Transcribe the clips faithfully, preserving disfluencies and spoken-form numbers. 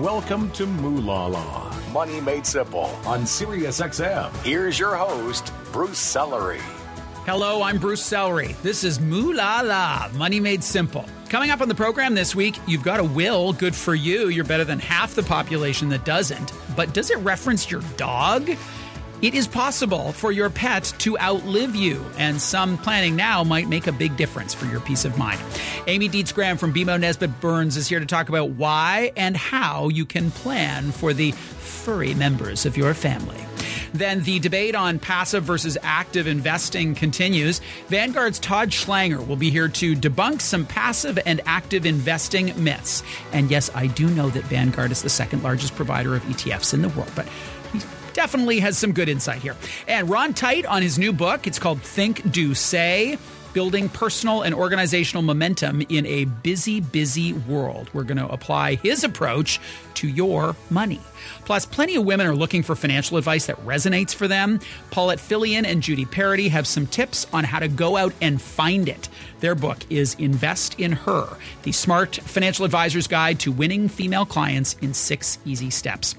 Welcome to Moolah Law, Money Made Simple on Sirius X M. Here's your host, Bruce Sellery. Hello, I'm Bruce Sellery. This is Moolah La, Money Made Simple. Coming up on the program this week, you've got a will. Good for you. You're better than half the population that doesn't. But does it reference your dog? It is possible for your pet to outlive you, and some planning now might make a big difference for your peace of mind. Amy Dietz-Graham from B M O Nesbitt Burns is here to talk about why and how you can plan for the furry members of your family. Then the debate on passive versus active investing continues. Vanguard's Todd Schlanger will be here to debunk some passive and active investing myths. And yes, I do know that Vanguard is the second largest provider of E T Fs in the world, but he's definitely has some good insight here. And Ron Tite on his new book. It's called Think, Do, Say, Building Personal and Organizational Momentum in a Busy, Busy World. We're going to apply his approach to your money. Plus, plenty of women are looking for financial advice that resonates for them. Paulette Fillion and Judy Parody have some tips on how to go out and find it. Their book is Invest in Her, the Smart Financial Advisor's Guide to Winning Female Clients in Six Easy Steps.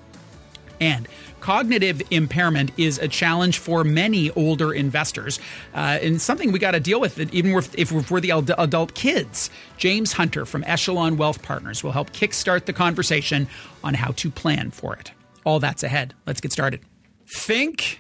And cognitive impairment is a challenge for many older investors, uh, and something we got to deal with, even if, if we're the adult kids. James Hunter from Echelon Wealth Partners will help kickstart the conversation on how to plan for it. All that's ahead. Let's get started. Think,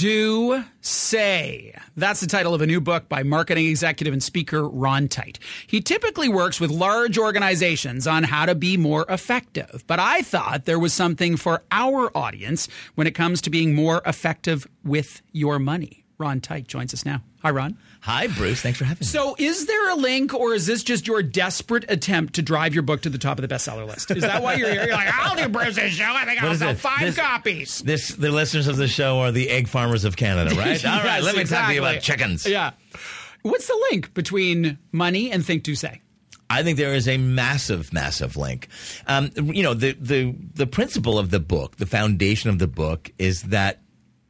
Do, Say. That's the title of a new book by marketing executive and speaker Ron Tite. He typically works with large organizations on how to be more effective, but I thought there was something for our audience when it comes to being more effective with your money. Ron Tite joins us now. Hi, Ron. Hi, Bruce. Thanks for having me. So is there a link, or is this just your desperate attempt to drive your book to the top of the bestseller list? Is that why you're here? You're like, I'll do Bruce's show. I think I'll sell five this, copies. This, the listeners of the show are the egg farmers of Canada, right? Yes, All right, let me exactly. talk to you about chickens. Yeah. What's the link between money and Think, Do, Say? I think there is a massive, massive link. Um, you know, the, the, the principle of the book, the foundation of the book is that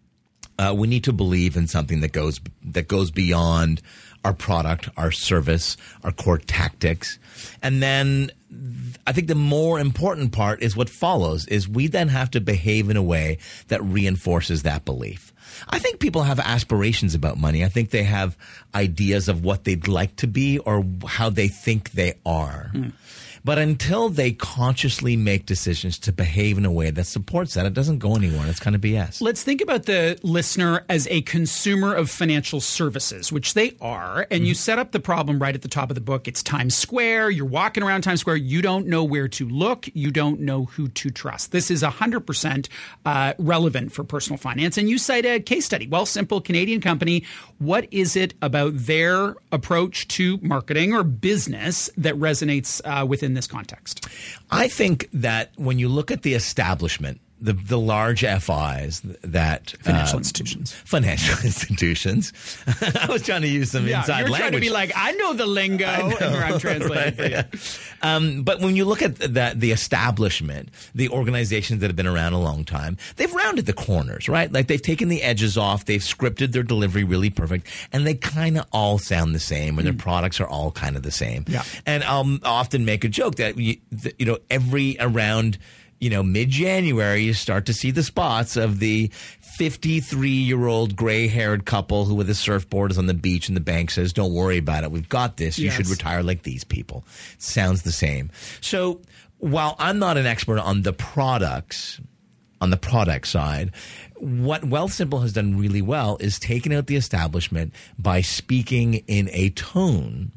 Uh, we need to believe in something that goes that goes beyond our product, our service, our core tactics. And then I think the more important part is what follows, is we then have to behave in a way that reinforces that belief. I think people have aspirations about money. I think they have ideas of what they'd like to be or how they think they are. Mm. But until they consciously make decisions to behave in a way that supports that, it doesn't go anywhere. It's kind of B S. Let's think about the listener as a consumer of financial services, which they are. And mm-hmm. you set up the problem right at the top of the book. It's Times Square. You're walking around Times Square. You don't know where to look. You don't know who to trust. This is one hundred percent uh, relevant for personal finance. And you cite a case study. Wealthsimple, Canadian company. What is it about their approach to marketing or business that resonates uh, within this context? I think that when you look at the establishment, the the large F Is that financial uh, institutions, financial institutions. I was trying to use some yeah, inside you're language. Trying to be like, I know the lingo, know, and I'm translating right? for you. Um, but when you look at that, the establishment, the organizations that have been around a long time, they've rounded the corners, right? Like they've taken the edges off, they've scripted their delivery really perfect, and they kind of all sound the same, and mm. their products are all kind of the same. Yeah. And I'll often make a joke that you, you know every around. You know, mid-January, you start to see the spots of the fifty-three-year-old gray-haired couple who with a surfboard is on the beach and the bank says, don't worry about it. We've got this. You yes. should retire like these people. Sounds the same. So while I'm not an expert on the products, on the product side, what Wealthsimple has done really well is taken out the establishment by speaking in a tone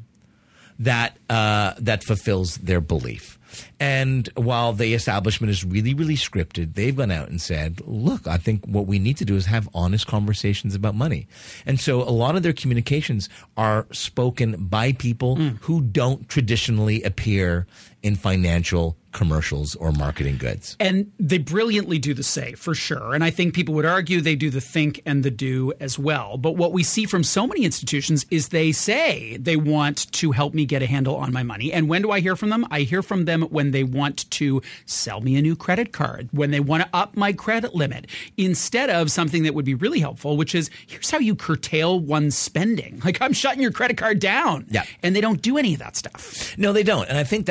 that uh, that fulfills their belief. And while the establishment is really, really scripted, they've gone out and said, look, I think what we need to do is have honest conversations about money. And so a lot of their communications are spoken by people mm. who don't traditionally appear in financial commercials or marketing goods. And they brilliantly do the say, for sure. And I think people would argue they do the think and the do as well. But what we see from so many institutions is they say they want to help me get a handle on my money. And when do I hear from them? I hear from them when they want to sell me a new credit card, when they want to up my credit limit, instead of something that would be really helpful, which is, here's how you curtail one's spending. Like, I'm shutting your credit card down. Yeah. And they don't do any of that stuff. No, they don't. And I think that is the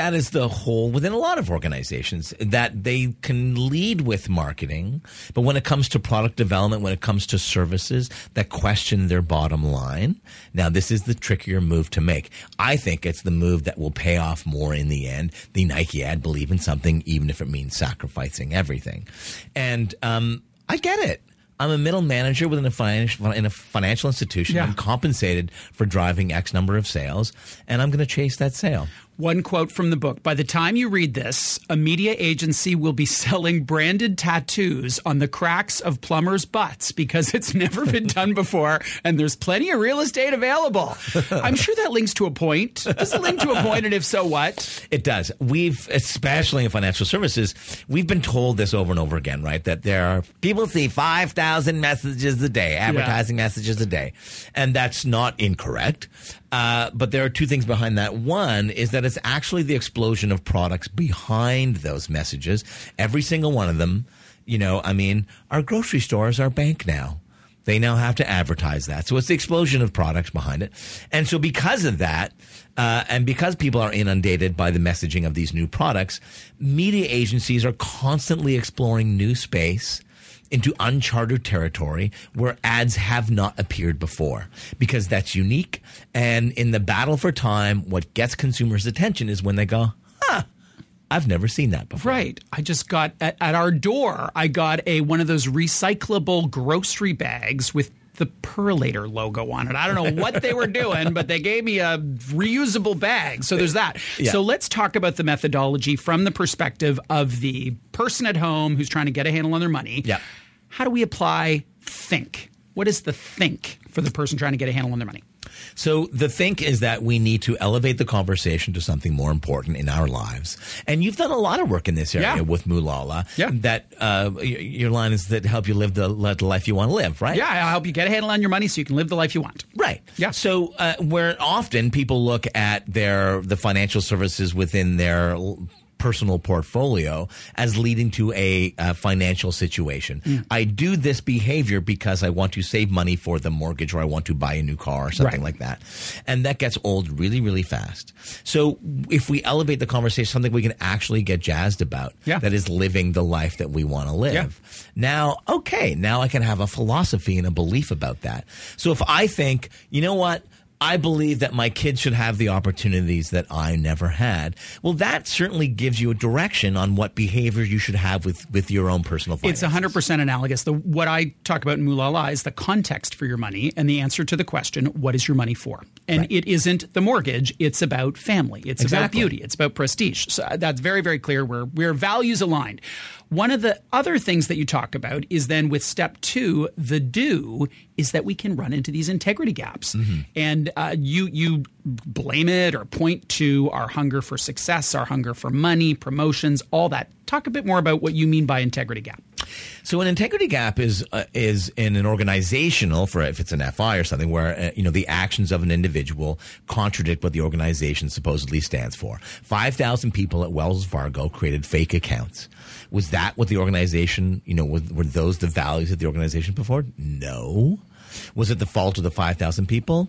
a hole within a lot of organizations that they can lead with marketing, but when it comes to product development, when it comes to services, that question their bottom line. Now, this is the trickier move to make. I think it's the move that will pay off more in the end. The Nike ad, believe in something, even if it means sacrificing everything. And um, I get it. I'm a middle manager within a financial, in a financial institution. Yeah. I'm compensated for driving X number of sales, and I'm going to chase that sale. One quote from the book. By the time you read this, a media agency will be selling branded tattoos on the cracks of plumbers' butts because it's never been done before and there's plenty of real estate available. I'm sure that links to a point. Does it link to a point, and if so, what? It does. We've, especially in financial services, we've been told this over and over again, right? That there are people see five thousand messages a day, advertising yeah. messages a day. And that's not incorrect. Uh, but there are two things behind that. One is that it's actually the explosion of products behind those messages. Every single one of them, you know, I mean, our grocery store is our bank now. They now have to advertise that. So it's the explosion of products behind it. And so because of that, uh, and because people are inundated by the messaging of these new products, media agencies are constantly exploring new space into uncharted territory where ads have not appeared before, because that's unique. And in the battle for time, what gets consumers' attention is when they go, huh, I've never seen that before. Right. I just got at, at our door, I got a one of those recyclable grocery bags with the Perlator logo on it. I don't know what they were doing, but they gave me a reusable bag. So there's that. Yeah. So let's talk about the methodology from the perspective of the person at home who's trying to get a handle on their money. Yeah. How do we apply think? What is the think for the person trying to get a handle on their money? So the think is that we need to elevate the conversation to something more important in our lives. And you've done a lot of work in this area yeah. with Moolala. Yeah. That uh, your line is that help you live the, the life you want to live, right? Yeah, I'll help you get a handle on your money so you can live the life you want. Right. Yeah. So uh, where often people look at their the financial services within their personal portfolio as leading to a uh, financial situation. Mm. I do this behavior because I want to save money for the mortgage, or I want to buy a new car or something right. like that. And that gets old really, really fast. So if we elevate the conversation, something we can actually get jazzed about, yeah. that is living the life that we want to live. Yeah. Now, okay, now I can have a philosophy and a belief about that. So if I think, you know what, I believe that my kids should have the opportunities that I never had. Well, that certainly gives you a direction on what behavior you should have with, with your own personal finances. It's one hundred percent analogous. The, what I talk about in Moolala is the context for your money and the answer to the question, what is your money for? And right. it isn't the mortgage. It's about family. It's exactly. about beauty. It's about prestige. So that's very, very clear. We're, we're values aligned. One of the other things that you talk about is then with step two, the do, is that we can run into these integrity gaps. Mm-hmm. And uh, you you blame it or point to our hunger for success, our hunger for money, promotions, all that. Talk a bit more about what you mean by integrity gap. So an integrity gap is uh, is in an organizational, for if it's an F I or something, where uh, you know the actions of an individual contradict what the organization supposedly stands for. five thousand people at Wells Fargo created fake accounts. Was that what the organization, you know, were, were those the values that the organization put forward? No. Was it the fault of the five thousand people?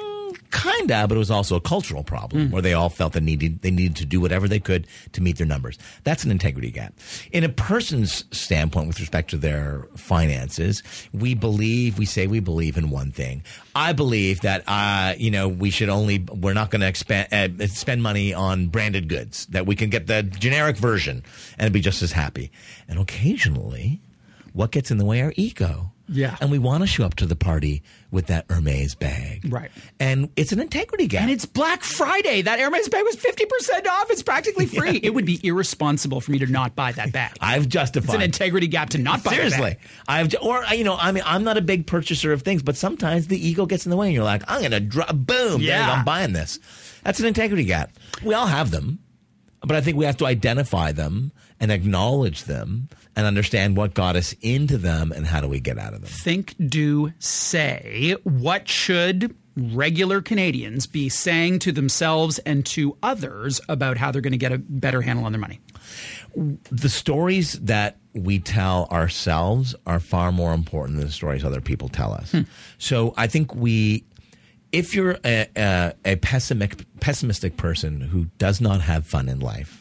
Kinda, but it was also a cultural problem mm. where they all felt they needed they needed to do whatever they could to meet their numbers. That's an integrity gap. In a person's standpoint with respect to their finances, we believe, we say we believe in one thing. I believe that, uh, you know, we should only, we're not going to expand, uh, spend money on branded goods, that we can get the generic version and be just as happy. And occasionally, what gets in the way? Our ego. Yeah. And we want to show up to the party with that Hermes bag. Right. And it's an integrity gap. And it's Black Friday. That Hermes bag was fifty percent off. It's practically free. Yeah. It would be irresponsible for me to not buy that bag. I've justified. It's an integrity gap to not buy Seriously. that bag. I've, or, you know, I mean, I'm not a big purchaser of things, but sometimes the ego gets in the way and you're like, I'm going to drop, boom, yeah. there I'm buying this. That's an integrity gap. We all have them, but I think we have to identify them and acknowledge them and understand what got us into them and how do we get out of them. Think, do, say. What should regular Canadians be saying to themselves and to others about how they're going to get a better handle on their money? The stories that we tell ourselves are far more important than the stories other people tell us. Hmm. So I think we... If you're a, a, a pessimistic, pessimistic person who does not have fun in life,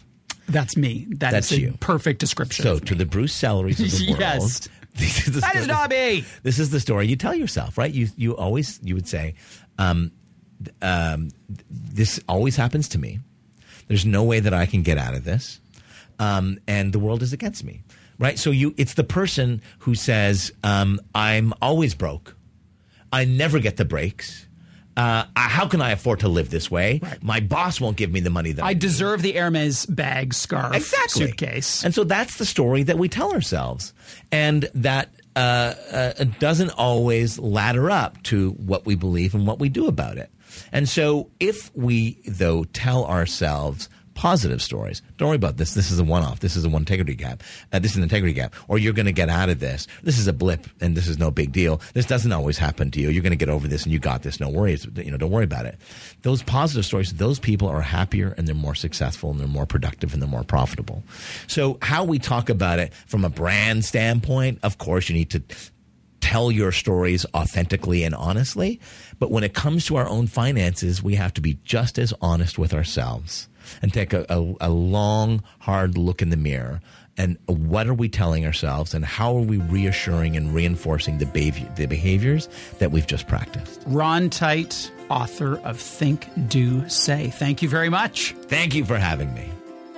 That's me. That That's is a you. perfect description. So of to me. the Bruce Selleries of the world. Yes. This is the That story, is not me. This is the story you tell yourself, right? You you always you would say, um, um, this always happens to me. There's no way that I can get out of this, um, and the world is against me, right? So you, it's the person who says, um, "I'm always broke. I never get the breaks. Uh, I, how can I afford to live this way? Right. My boss won't give me the money that I, I need." deserve the Hermes bag, scarf, Exactly. suitcase. And so that's the story that we tell ourselves. And that uh, uh, doesn't always ladder up to what we believe and what we do about it. And so if we, though, tell ourselves positive stories, don't worry about this. This is a one-off. This is a one integrity gap. Uh, this is an integrity gap. Or you're going to get out of this. This is a blip, and this is no big deal. This doesn't always happen to you. You're going to get over this, and you got this. No worries. You know, don't worry about it. Those positive stories, those people are happier, and they're more successful, and they're more productive, and they're more profitable. So how we talk about it from a brand standpoint, of course, you need to tell your stories authentically and honestly. But when it comes to our own finances, we have to be just as honest with ourselves and take a, a, a long, hard look in the mirror. And what are we telling ourselves, and how are we reassuring and reinforcing the, behavior, the behaviors that we've just practiced? Ron Tite, author of Think, Do, Say. Thank you very much. Thank you for having me.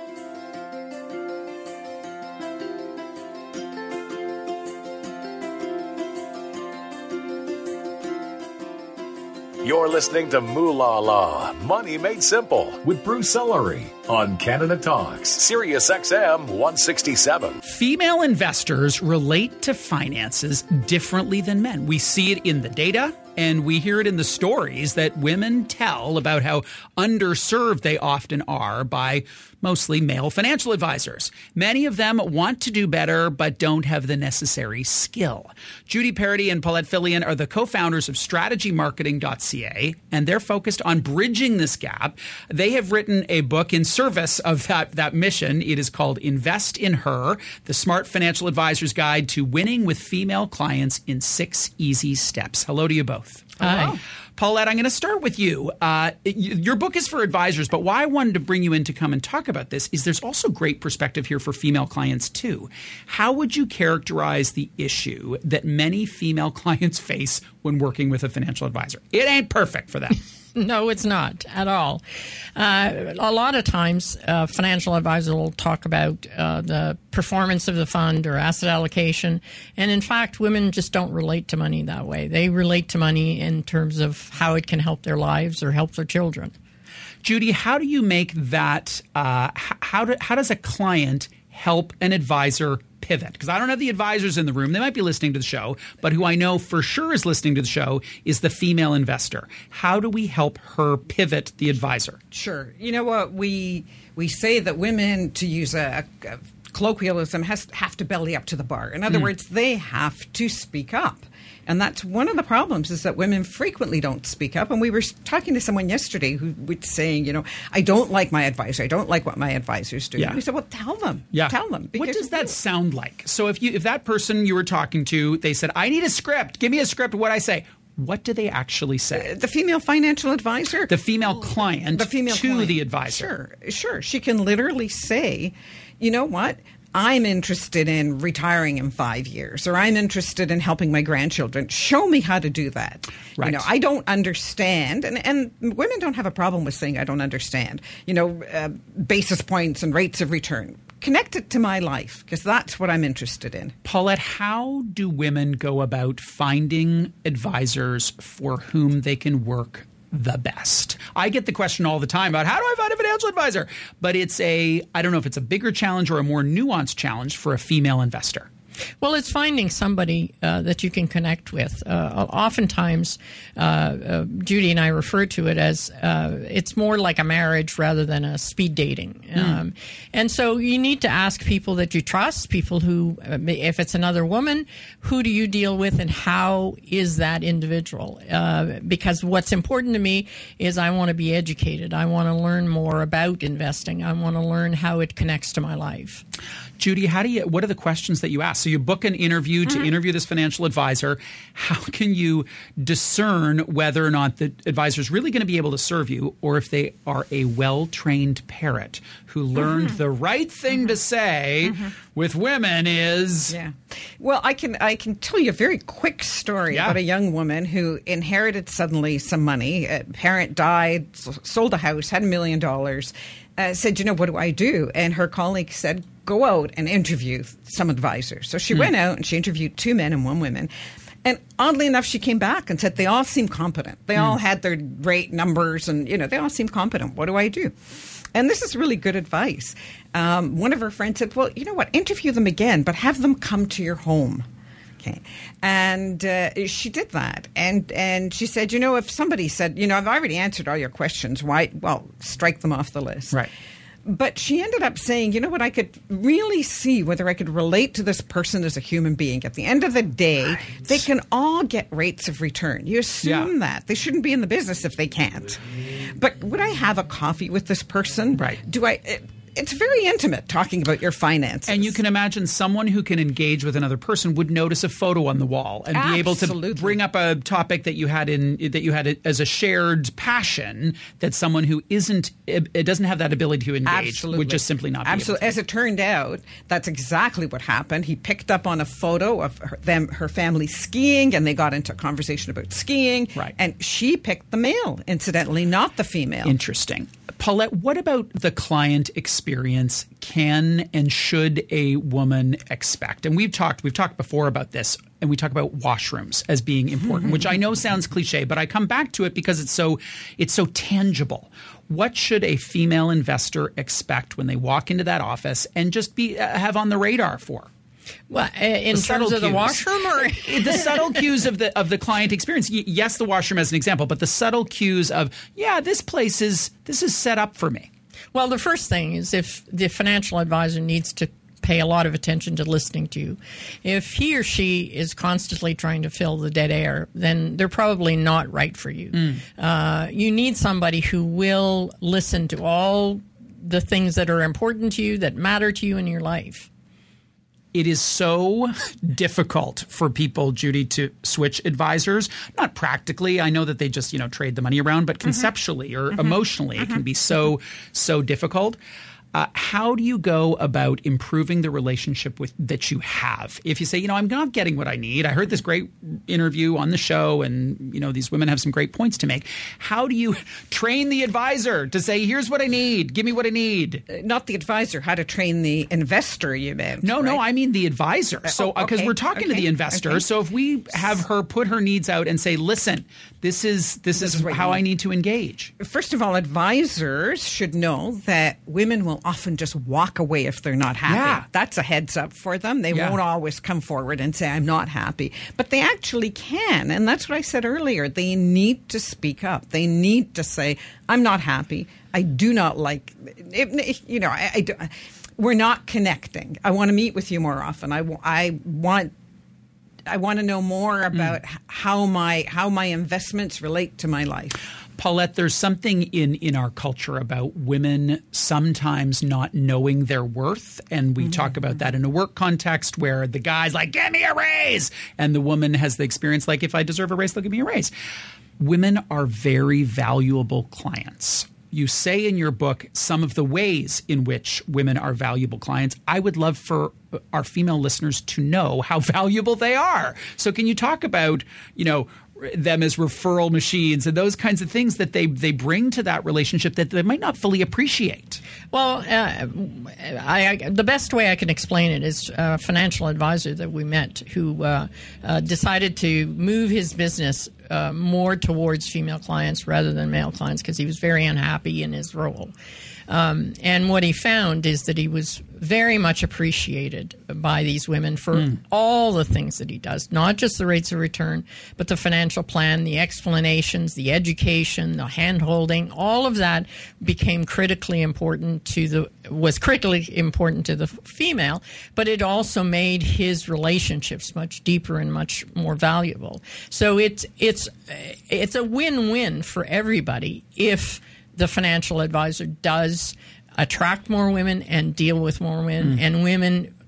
You're listening to Moolah La, Money Made Simple, with Bruce Sellery on Canada Talks, Sirius X M one sixty-seven. Female investors relate to finances differently than men. We see it in the data, and we hear it in the stories that women tell about how underserved they often are by mostly male financial advisors. Many of them want to do better, but don't have the necessary skill. Judy Parody and Paulette Fillion are the co-founders of strategy marketing dot c a, and they're focused on bridging this gap. They have written a book in service of that, that mission. It is called Invest in Her, the Smart Financial Advisor's Guide to Winning with Female Clients in Six Easy Steps. Hello to you both. Hi. Paulette, I'm going to start with you. Uh, your book is for advisors, but why I wanted to bring you in to come and talk about this is there's also great perspective here for female clients too. How would you characterize the issue that many female clients face when working with a financial advisor? It ain't perfect for them. No, it's not at all. Uh, a lot of times, uh, financial advisor will talk about uh, the performance of the fund or asset allocation. And in fact, women just don't relate to money that way. They relate to money in terms of how it can help their lives or help their children. Judy, how do you make that, uh, how, do, how does a client help an advisor pivot? Because I don't have the advisors in the room. They might be listening to the show, but who I know for sure is listening to the show is the female investor. How do we help her pivot the advisor? Sure. You know what? We we say that women, to use a, a colloquialism, has, have to belly up to the bar. In other mm. words, they have to speak up. And that's one of the problems, is that women frequently don't speak up. And we were talking to someone yesterday who was saying, you know, I don't like my advisor. I don't like what my advisors do. Yeah. And we said, well, tell them. Yeah. Tell them. What does that sound like? So if you if that person you were talking to, they said, I need a script. Give me a script of what I say. What do they actually say? The female financial advisor. The female client the female to client. the advisor. Sure, sure. She can literally say, you know what? I'm interested in retiring in five years, or I'm interested in helping my grandchildren. Show me how to do that. Right. You know, I don't understand, and, and women don't have a problem with saying I don't understand. You know, uh, basis points and rates of return. Connect it to my life, because that's what I'm interested in. Paulette, how do women go about finding advisors for whom they can work the best? I get the question all the time about how do I find a financial advisor? But it's a, I don't know if it's a bigger challenge or a more nuanced challenge for a female investor. Well, it's finding somebody uh, that you can connect with. Uh, oftentimes, uh, uh, Judy and I refer to it as uh, it's more like a marriage rather than a speed dating. Mm. Um, and so you need to ask people that you trust, people who, uh, if it's another woman, who do you deal with and how is that individual? Uh, because what's important to me is I want to be educated. I want to learn more about investing. I want to learn how it connects to my life. Judy, how do you, what are the questions that you ask? So you book an interview to mm-hmm. interview this financial advisor. How can you discern whether or not the advisor is really going to be able to serve you, or if they are a well-trained parrot who learned mm-hmm. the right thing mm-hmm. to say mm-hmm. with women is... Yeah. Well, I can I can tell you a very quick story yeah. about a young woman who inherited suddenly some money. A parent died, sold a house, had a million dollars, uh, said, you know, what do I do? And her colleague said, go out and interview some advisors. So she mm. went out and she interviewed two men and one woman. And oddly enough, she came back and said, they all seem competent. They mm. all had their rate numbers and, you know, they all seem competent. What do I do? And this is really good advice. Um, one of her friends said, well, you know what, interview them again, but have them come to your home. Okay. And uh, she did that. And and she said, you know, if somebody said, you know, I've already answered all your questions, why? Well, strike them off the list. Right. But she ended up saying, you know what, I could really see whether I could relate to this person as a human being. At the end of the day, right. they can all get rates of return. You assume yeah. that. They shouldn't be in the business if they can't. But would I have a coffee with this person? Right. Do I... It, It's very intimate talking about your finances. And you can imagine someone who can engage with another person would notice a photo on the wall and Absolutely. be able to bring up a topic that you had in that you had as a shared passion that someone who isn't it doesn't have that ability to engage Absolutely. would just simply not be Absolutely. able to. As it turned out, that's exactly what happened. He picked up on a photo of her, them her family skiing, and they got into a conversation about skiing. Right. And she picked the male, incidentally, not the female. Interesting. Paulette, what about the client experience can and should a woman expect? And we've talked we've talked before about this, and we talk about washrooms as being important, which I know sounds cliche, but I come back to it because it's so it's so tangible. What should a female investor expect when they walk into that office and just be uh, have on the radar for? Well, in terms of the washroom, or the subtle cues of the of the client experience. Y- yes, the washroom as an example, but the subtle cues of yeah, this place is this is set up for me. Well, the first thing is if the financial advisor needs to pay a lot of attention to listening to you. If he or she is constantly trying to fill the dead air, then they're probably not right for you. Mm. Uh, you need somebody who will listen to all the things that are important to you, that matter to you in your life. It is so difficult for people, Judy, to switch advisors. Not practically. I know that they just, you know, trade the money around, but conceptually mm-hmm. or mm-hmm. emotionally, mm-hmm. it can be so, so difficult. Uh, how do you go about improving the relationship with that you have? If you say, you know, I'm not getting what I need. I heard this great interview on the show and, you know, these women have some great points to make. How do you train the advisor to say, here's what I need. Give me what I need? Uh, not the advisor. How to train the investor, you meant. No, right? no, I mean the advisor. Uh, so because okay, we're talking okay, to the investor. okay. So if we have her put her needs out and say, listen, this is this, this is, is how I need to engage. First of all, advisors should know that women will often just walk away if they're not happy. Yeah. That's a heads up for them. They yeah. won't always come forward and say, I'm not happy. But they actually can. And that's what I said earlier. They need to speak up. They need to say, I'm not happy. I do not like, you know, I, I do, we're not connecting. I want to meet with you more often. I, I want I want to know more about mm. how my how my investments relate to my life. Paulette, there's something in, in our culture about women sometimes not knowing their worth. And we mm-hmm. talk about that in a work context where the guy's like, give me a raise. And the woman has the experience like, if I deserve a raise, they'll give me a raise. Women are very valuable clients. You say in your book some of the ways in which women are valuable clients. I would love for our female listeners to know how valuable they are. So can you talk about, you know, them as referral machines and those kinds of things that they, they bring to that relationship that they might not fully appreciate? Well, uh, I, I, the best way I can explain it is a financial advisor that we met who uh, uh, decided to move his business uh, more towards female clients rather than male clients because he was very unhappy in his role. Um, and what he found is that he was very much appreciated by these women for mm. all the things that he does, not just the rates of return, but the financial plan, the explanations, the education, the hand-holding, all of that became critically important to the, was critically important to the female, but it also made his relationships much deeper and much more valuable. So it's, it's, it's a win-win for everybody if the financial advisor does attract more women and deal with more women, mm. and women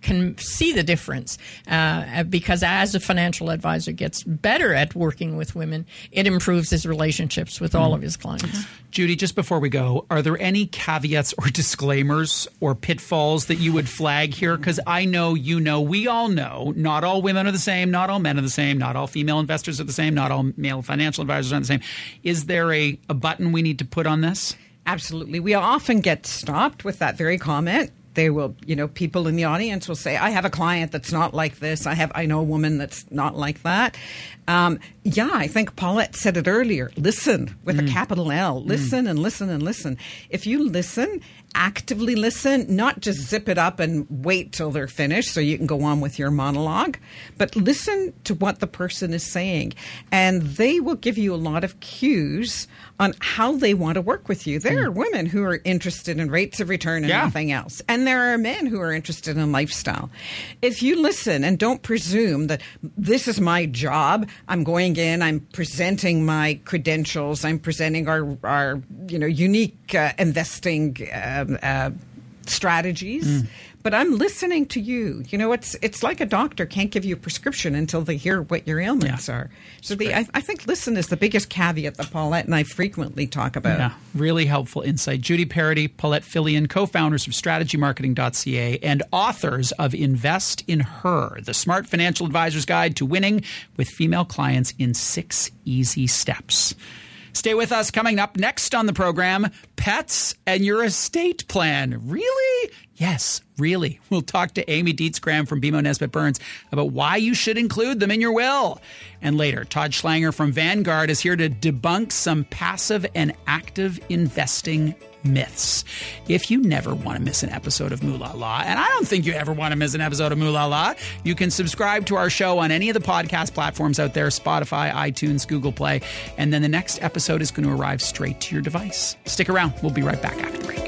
can see the difference uh, because as a financial advisor gets better at working with women, it improves his relationships with all of his clients. Judy, just before we go, are there any caveats or disclaimers or pitfalls that you would flag here? Because I know, you know, we all know not all women are the same, not all men are the same, not all female investors are the same, not all male financial advisors are the same. Is there a, a button we need to put on this? Absolutely. We often get stopped with that very comment. They will, you know, people in the audience will say, I have a client that's not like this. I have, I know a woman that's not like that. Um, yeah, I think Paulette said it earlier. Listen with mm. a capital L. Listen mm. and listen and listen. If you listen, actively listen, not just zip it up and wait till they're finished so you can go on with your monologue, but listen to what the person is saying. And they will give you a lot of cues on how they want to work with you. There mm. are women who are interested in rates of return and yeah. nothing else. And there are men who are interested in lifestyle. If you listen and don't presume that this is my job, I'm going in, I'm presenting my credentials, I'm presenting our, our you know, unique uh, investing uh, uh, strategies. Mm. But I'm listening to you. You know, it's it's like a doctor can't give you a prescription until they hear what your ailments yeah. are. So the, I, I think listen is the biggest caveat that Paulette and I frequently talk about. Yeah, really helpful insight. Judy Parody, Paulette Fillion, co-founders of strategy marketing dot c a and authors of Invest in Her, the Smart Financial Advisor's Guide to Winning with Female Clients in Six Easy Steps. Stay with us. Coming up next on the program, pets and your estate plan. Really? Yes, really. We'll talk to Amy Dietz-Graham from B M O Nesbitt Burns about why you should include them in your will. And later, Todd Schlanger from Vanguard is here to debunk some passive and active investing myths. If you never want to miss an episode of Moolah La, and I don't think you ever want to miss an episode of Moolah La, you can subscribe to our show on any of the podcast platforms out there, Spotify, iTunes, Google Play, and then the next episode is going to arrive straight to your device. Stick around. We'll be right back after the break.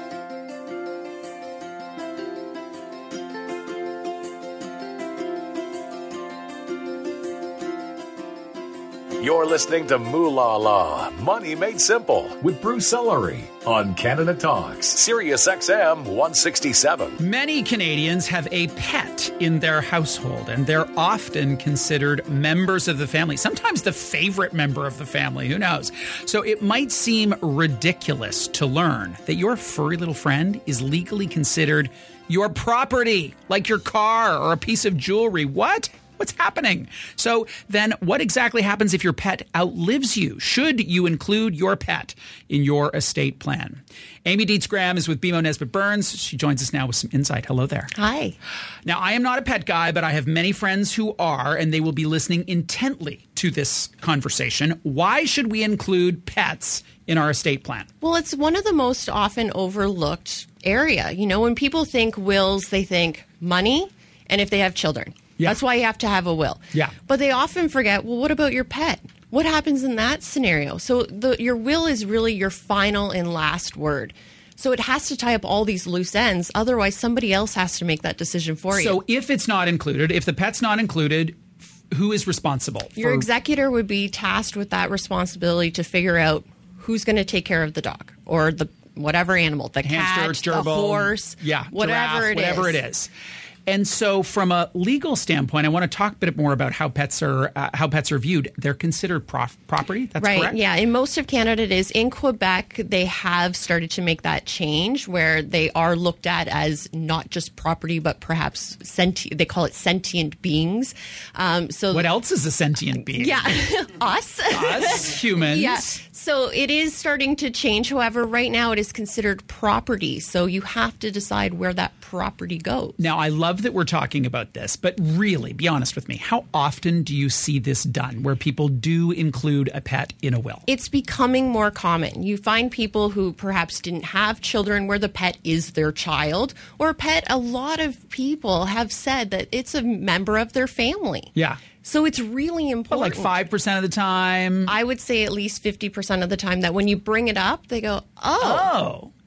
You're listening to Moolah La, Money Made Simple with Bruce Sellery on Canada Talks, Sirius X M one sixty-seven. Many Canadians have a pet in their household, and they're often considered members of the family, sometimes the favorite member of the family, who knows? So it might seem ridiculous to learn that your furry little friend is legally considered your property, like your car or a piece of jewelry. What? What's happening? So then what exactly happens if your pet outlives you? Should you include your pet in your estate plan? Amy Dietz-Graham is with B M O Nesbitt Burns. She joins us now with some insight. Hello there. Hi. Now, I am not a pet guy, but I have many friends who are, and they will be listening intently to this conversation. Why should we include pets in our estate plan? Well, it's one of the most often overlooked area. You know, when people think wills, they think money and if they have children. Yeah. That's why you have to have a will. Yeah. But they often forget, well, what about your pet? What happens in that scenario? So the, your will is really your final and last word. So it has to tie up all these loose ends. Otherwise, somebody else has to make that decision for you. So if it's not included, if the pet's not included, who is responsible? Your for- executor would be tasked with that responsibility to figure out who's going to take care of the dog or the whatever animal, the hamster, cat, gerbil, the horse, yeah, whatever giraffe, it whatever is. it is. And so from a legal standpoint, I want to talk a bit more about how pets are uh, how pets are viewed. They're considered prof- property. That's right, correct? Yeah. In most of Canada, it is. In Quebec, they have started to make that change where they are looked at as not just property, but perhaps sentient. They call it sentient beings. Um, so what else is a sentient being? Yeah, us. Us, humans. Yeah. So it is starting to change. However, right now it is considered property. So you have to decide where that property goes. Now, I love that we're talking about this, but really, be honest with me. How often do you see this done where people do include a pet in a will? It's becoming more common. You find people who perhaps didn't have children where the pet is their child or a pet. A lot of people have said that it's a member of their family. Yeah. So it's really important. But like five percent of the time? I would say at least fifty percent of the time that when you bring it up, they go, oh. Oh.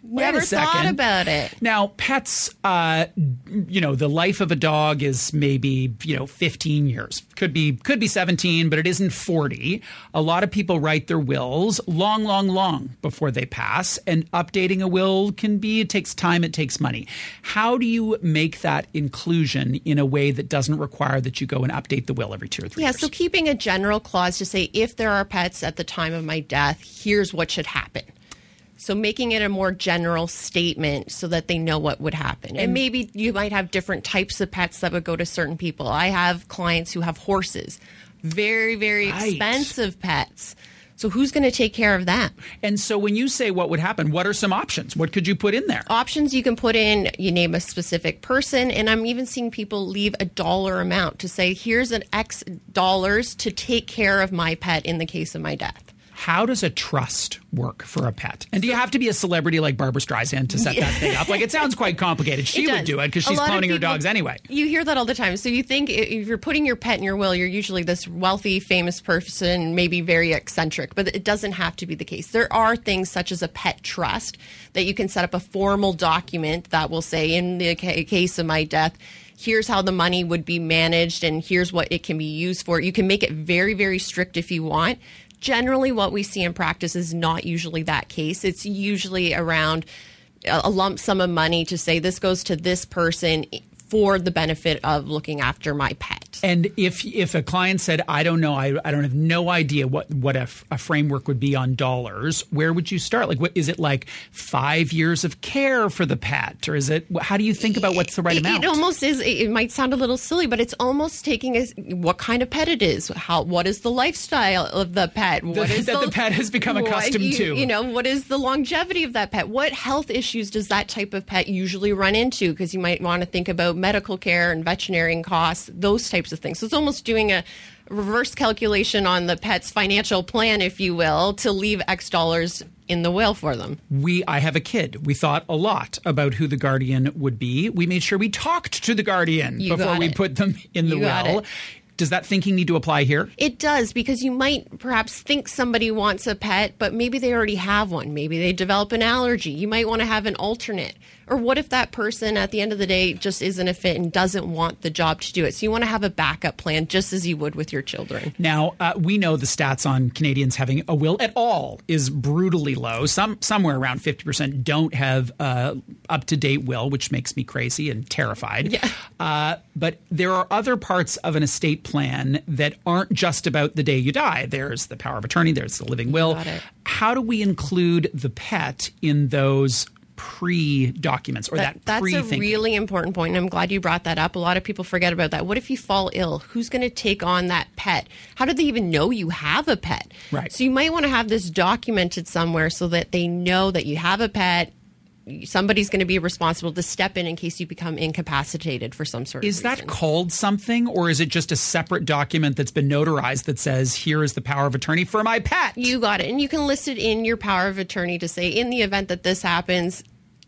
Never thought about it. Now, pets, uh, you know, the life of a dog is maybe, you know, fifteen years. Could be could be seventeen, but it isn't forty. A lot of people write their wills long, long, long before they pass. And updating a will can be, it takes time, it takes money. How do you make that inclusion in a way that doesn't require that you go and update the will every two or three yeah, years? So keeping a general clause to say, if there are pets at the time of my death, here's what should happen. So making it a more general statement so that they know what would happen. And, and maybe you might have different types of pets that would go to certain people. I have clients who have horses, very, very right. expensive pets. So who's going to take care of that? And so when you say what would happen, what are some options? What could you put in there? Options you can put in, you name a specific person. And I'm even seeing people leave a dollar amount to say, here's an X dollars to take care of my pet in the case of my death. How does a trust work for a pet? And do you have to be a celebrity like Barbara Streisand to set that thing up? Like, it sounds quite complicated. She would do it because she's cloning her dogs anyway. You hear that all the time. So you think if you're putting your pet in your will, you're usually this wealthy, famous person, maybe very eccentric, but it doesn't have to be the case. There are things such as a pet trust that you can set up a formal document that will say, in the case of my death, here's how the money would be managed and here's what it can be used for. You can make it very, very strict if you want. Generally, what we see in practice is not usually that case. It's usually around a lump sum of money to say this goes to this person for the benefit of looking after my pet. And if if a client said, I don't know, I, I don't have no idea what, what a, f- a framework would be on dollars, where would you start? Like, what is it, like five years of care for the pet? Or is it, how do you think about what's the right it, amount? It almost is, it might sound a little silly, but it's almost taking a, what kind of pet it is. How, what is the lifestyle of the pet? What the, is that the, the pet has become accustomed you, to. You know, what is the longevity of that pet? What health issues does that type of pet usually run into? Because you might want to think about medical care and veterinarian costs, those types of things. So it's almost doing a reverse calculation on the pet's financial plan, if you will, to leave X dollars in the will for them. We, I have a kid. We thought a lot about who the guardian would be. We made sure we talked to the guardian You before we it. put them in the You got will. it. Does that thinking need to apply here? It does, because you might perhaps think somebody wants a pet, but maybe they already have one. Maybe they develop an allergy. You might want to have an alternate. Or what if that person at the end of the day just isn't a fit and doesn't want the job to do it? So you want to have a backup plan just as you would with your children. Now, uh, we know the stats on Canadians having a will at all is brutally low. Some Somewhere around fifty percent don't have uh, up-to-date will, which makes me crazy and terrified. Yeah. Uh, but there are other parts of an estate plan that aren't just about the day you die. There's the power of attorney. There's the living will. Got it. How do we include the pet in those pre-documents or that, that that's pre-thinking? a really important point, and I'm glad you brought that up. A lot of people forget about that. What if you fall ill? Who's going to take on that pet? How do they even know you have a pet? Right. So you might want to have this documented somewhere so that they know that you have a pet. Somebody's going to be responsible to step in in case you become incapacitated for some sort of Is reason. that called something, or is it just a separate document that's been notarized that says, here is the power of attorney for my pet? You got it. And you can list it in your power of attorney to say, in the event that this happens,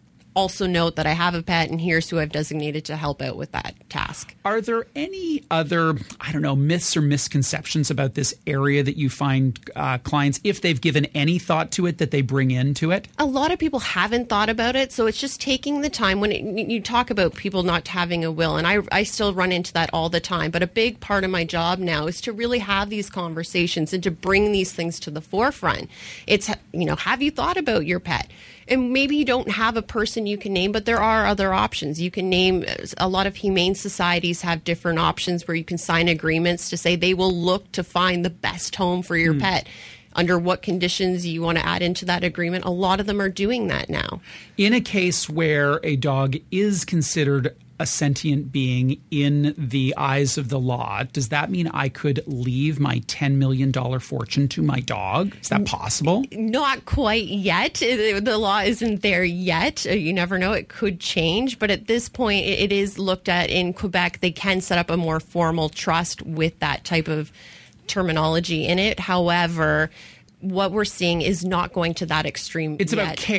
also note that I have a pet and here's who I've designated to help out with that task. Are there any other, I don't know, myths or misconceptions about this area that you find uh, clients, if they've given any thought to it, that they bring into it? A lot of people haven't thought about it, so it's just taking the time. When it, you talk about people not having a will, and I, I still run into that all the time, but a big part of my job now is to really have these conversations and to bring these things to the forefront. It's, you know, have you thought about your pet? And maybe you don't have a person you can name, but there are other options. You can name, a lot of humane societies have different options where you can sign agreements to say they will look to find the best home for your mm. pet. Under what conditions you want to add into that agreement. A lot of them are doing that now. In a case where a dog is considered a sentient being in the eyes of the law, does that mean I could leave my ten million dollars fortune to my dog? Is that possible? Not quite yet. The law isn't there yet. You never know. It could change. But at this point, it is looked at in Quebec. They can set up a more formal trust with that type of terminology in it. However, what we're seeing is not going to that extreme It's yet. about care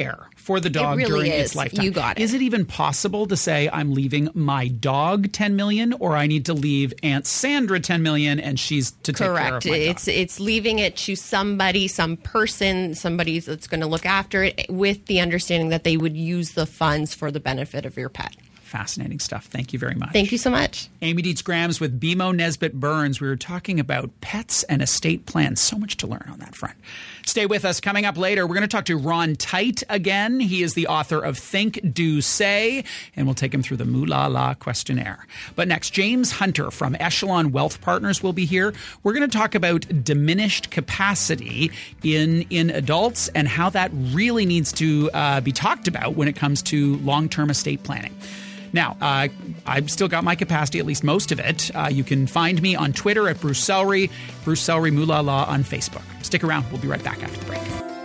for the dog really during is. its lifetime. You got it. Is it even possible to say I'm leaving my dog ten million dollars or I need to leave Aunt Sandra ten million dollars and she's to take care of Correct. my dog? It's it's leaving it to somebody, some person, somebody that's going to look after it with the understanding that they would use the funds for the benefit of your pet. Fascinating stuff. Thank you very much. Thank you so much. Amy Dietz-Grams with B M O Nesbitt Burns. We were talking about pets and estate plans. So much to learn on that front. Stay with us. Coming up later, we're going to talk to Ron Tite again. He is the author of Think, Do, Say, and we'll take him through the Moolah La questionnaire. But next, James Hunter from Echelon Wealth Partners will be here. We're going to talk about diminished capacity in, in adults and how that really needs to uh, be talked about when it comes to long-term estate planning. Now, uh, I've still got my capacity, at least most of it. Uh, you can find me on Twitter at Bruce Sellery, Bruce Sellery Moolah La on Facebook. Stick around. We'll be right back after the break.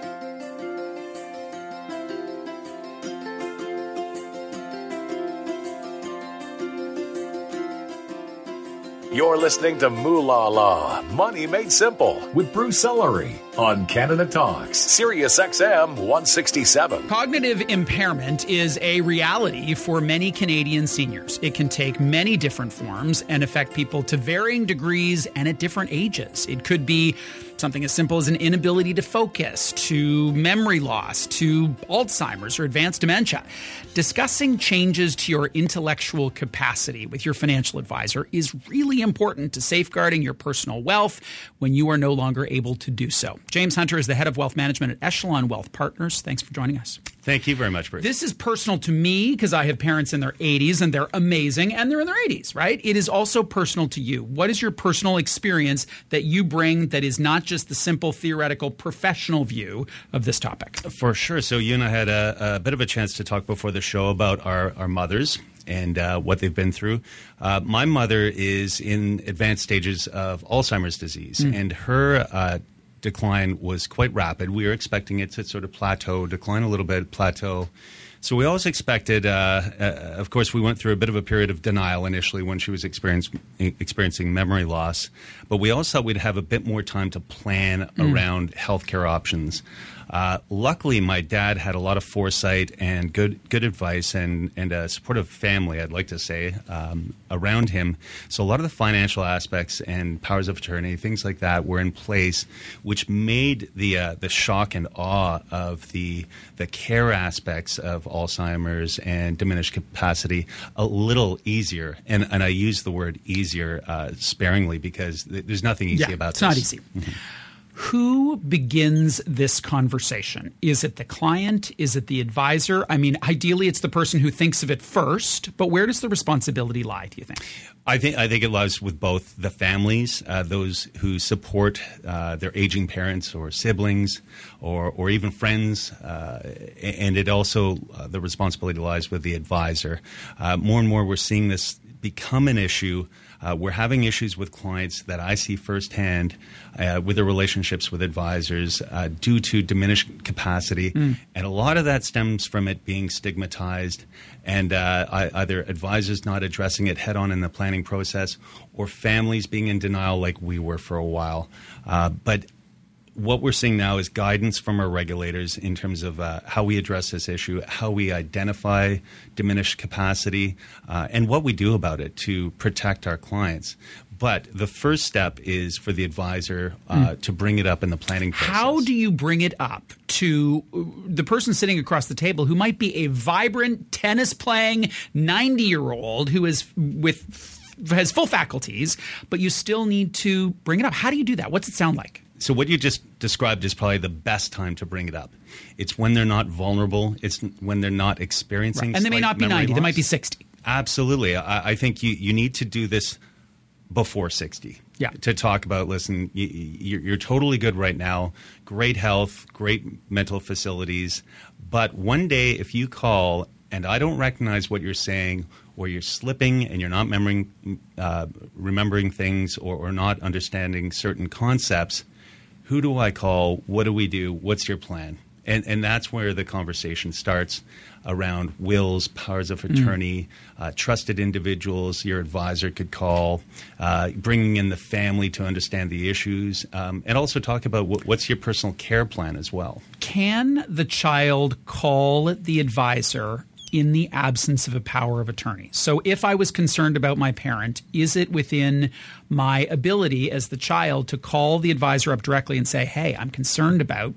You're listening to Moolah La, Money Made Simple, with Bruce Sellery on Canada Talks, Sirius X M one sixty-seven. Cognitive impairment is a reality for many Canadian seniors. It can take many different forms and affect people to varying degrees and at different ages. It could be something as simple as an inability to focus, to memory loss, to Alzheimer's or advanced dementia. Discussing changes to your intellectual capacity with your financial advisor is really important to safeguarding your personal wealth when you are no longer able to do so. James Hunter is the head of wealth management at Echelon Wealth Partners. Thanks for joining us. Thank you very much, Bruce. This is personal to me because I have parents in their eighties and they're amazing and they're in their eighties, right? It is also personal to you. What is your personal experience that you bring that is not just the simple theoretical professional view of this topic? For sure. So you and I had a, a bit of a chance to talk before the show about our, our mothers and uh, what they've been through. Uh, my mother is in advanced stages of Alzheimer's disease, mm. and her uh, decline was quite rapid. We were expecting it to sort of plateau, decline a little bit, plateau. So we always expected, uh, uh, of course, we went through a bit of a period of denial initially when she was experience, experiencing memory loss. But we also thought we'd have a bit more time to plan mm. around healthcare options. Uh, luckily, my dad had a lot of foresight and good good advice and, and a supportive family, I'd like to say, um, around him. So a lot of the financial aspects and powers of attorney, things like that, were in place, which made the uh, the shock and awe of the the care aspects of Alzheimer's and diminished capacity a little easier. And, and I use the word easier uh, sparingly because th- there's nothing easy yeah, about it's this. It's not easy. Mm-hmm. Who begins this conversation? Is it the client? Is it the advisor? I mean, ideally, it's the person who thinks of it first, but where does the responsibility lie, do you think? I think I think it lies with both the families, uh, those who support uh, their aging parents or siblings or, or even friends, uh, and it also, uh, the responsibility lies with the advisor. Uh, more and more we're seeing this become an issue. Uh, we're having issues with clients that I see firsthand uh, with their relationships with advisors uh, due to diminished capacity. Mm. And a lot of that stems from it being stigmatized and uh, either advisors not addressing it head on in the planning process or families being in denial like we were for a while. Uh, but what we're seeing now is guidance from our regulators in terms of uh, how we address this issue, how we identify diminished capacity, uh, and what we do about it to protect our clients. But the first step is for the advisor uh, mm. to bring it up in the planning process. How do you bring it up to the person sitting across the table who might be a vibrant, tennis-playing ninety-year-old who is with has full faculties, but you still need to bring it up? How do you do that? What's it sound like? So what you just described is probably the best time to bring it up. It's when they're not vulnerable. It's when they're not experiencing right. And they may not be ninety. Loss. They might be sixty. Absolutely. I, I think you, you need to do this before sixty. Yeah. To talk about, listen, you, you're, you're totally good right now. Great health, great mental facilities. But one day if you call and I don't recognize what you're saying or you're slipping and you're not remembering, uh, remembering things or, or not understanding certain concepts, who do I call? What do we do? What's your plan? And, and that's where the conversation starts around wills, powers of attorney, mm. uh, trusted individuals your advisor could call, uh, bringing in the family to understand the issues, um, and also talk about what, what's your personal care plan as well. Can the child call the advisor in the absence of a power of attorney? So if I was concerned about my parent, is it within my ability as the child to call the advisor up directly and say, hey, I'm concerned about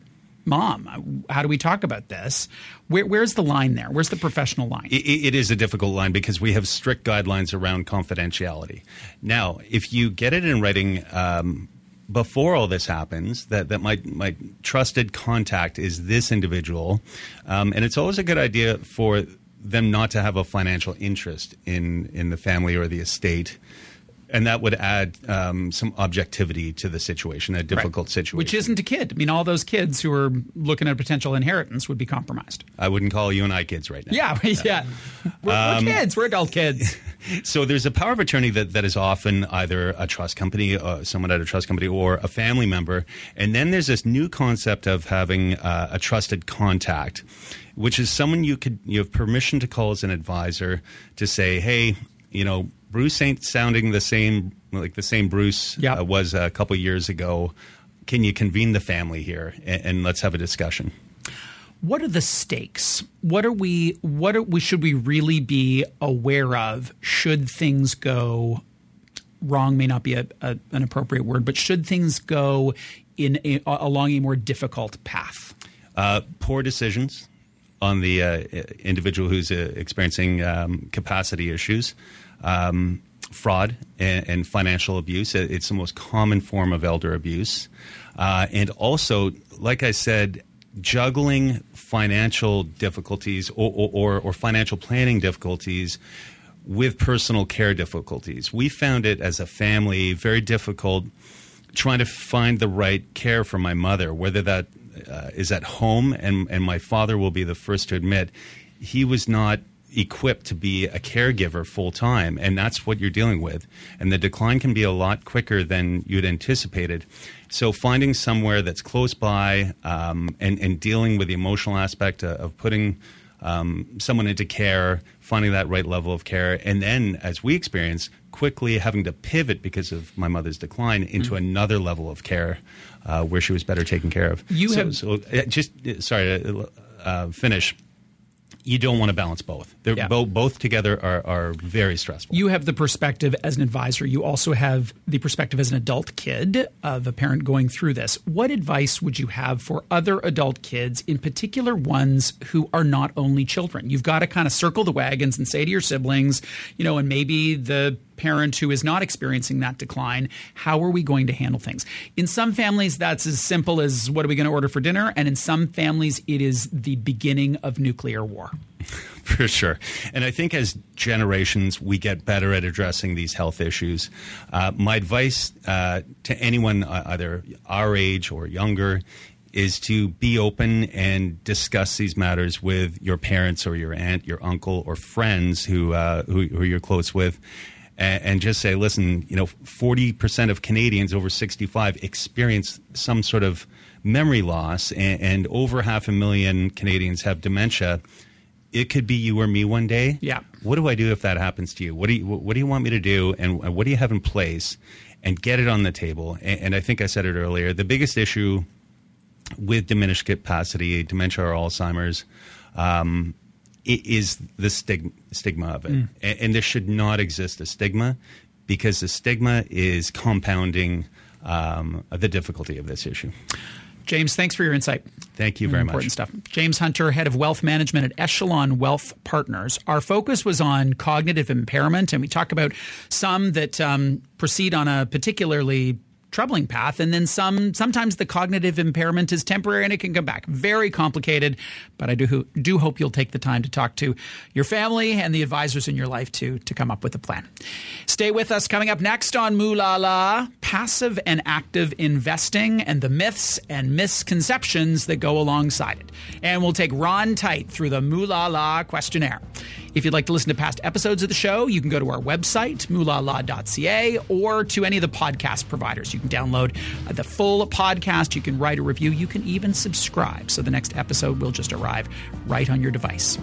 Mom, how do we talk about this? Where, where's the line there? Where's the professional line? It, it is a difficult line because we have strict guidelines around confidentiality. Now, if you get it in writing um, before all this happens, that, that my, my trusted contact is this individual, um, and it's always a good idea for them not to have a financial interest in, in the family or the estate. And that would add um, some objectivity to the situation, a difficult right. situation. Which isn't a kid. I mean, all those kids who are looking at potential inheritance would be compromised. I wouldn't call you and I kids right now. Yeah, yeah. We're, um, we're kids. We're adult kids. So there's a power of attorney that, that is often either a trust company, uh, someone at a trust company, or a family member. And then there's this new concept of having uh, a trusted contact, which is someone you could you have permission to call as an advisor to say, hey, you know, Bruce ain't sounding the same like the same Bruce yep. uh, was a couple years ago. Can you convene the family here and, and let's have a discussion? What are the stakes? What are we? What are we? Should we really be aware of? Should things go wrong? May not be a, a, an appropriate word, but should things go in a, along a more difficult path? Uh, poor decisions on the uh, individual who's uh, experiencing um, capacity issues. Um, fraud and, and financial abuse. It's the most common form of elder abuse. Uh, and also, like I said, juggling financial difficulties or, or, or financial planning difficulties with personal care difficulties. We found it as a family very difficult trying to find the right care for my mother, whether that uh, is at home, and, and my father will be the first to admit he was not equipped to be a caregiver full time, and that's what you're dealing with. And the decline can be a lot quicker than you'd anticipated. So finding somewhere that's close by um, and, and dealing with the emotional aspect of, of putting um, someone into care, finding that right level of care, and then, as we experienced, quickly having to pivot because of my mother's decline into mm-hmm. another level of care uh, where she was better taken care of. You so, have so uh, just sorry to uh, finish. You don't want to balance both. They're yeah. both both together are, are very stressful. You have the perspective as an advisor. You also have the perspective as an adult kid of a parent going through this. What advice would you have for other adult kids, in particular ones who are not only children? You've got to kind of circle the wagons and say to your siblings, you know, and maybe the parent who is not experiencing that decline, how are we going to handle things? In some families, that's as simple as what are we going to order for dinner? And in some families, it is the beginning of nuclear war. For sure. And I think as generations, we get better at addressing these health issues. Uh, my advice uh, to anyone, uh, either our age or younger, is to be open and discuss these matters with your parents or your aunt, your uncle, or friends who uh, who, who you're close with. And just say, listen, you know, forty percent of Canadians over sixty-five experience some sort of memory loss, and, and over half a million Canadians have dementia. It could be you or me one day. Yeah. What do I do if that happens to you? What do you What do you want me to do, and what do you have in place? And get it on the table. And, and I think I said it earlier. The biggest issue with diminished capacity, dementia or Alzheimer's, um, it is the stigma, stigma of it. Mm. And, and there should not exist a stigma, because the stigma is compounding um, the difficulty of this issue. James, thanks for your insight. Thank you very Important much. Important stuff. James Hunter, Head of Wealth Management at Echelon Wealth Partners. Our focus was on cognitive impairment, and we talk about some that um, proceed on a particularly troubling path, and then some. Sometimes the cognitive impairment is temporary and it can come back. Very complicated, but I do do hope you'll take the time to talk to your family and the advisors in your life to to come up with a plan. Stay with us. Coming up next on Mooh La La, passive and active investing and the myths and misconceptions that go alongside it. And we'll take Ron Tite through the Mooh La La questionnaire. If you'd like to listen to past episodes of the show, you can go to our website, moolah la dot c a, or to any of the podcast providers. You can download the full podcast. You can write a review. You can even subscribe. So the next episode will just arrive right on your device.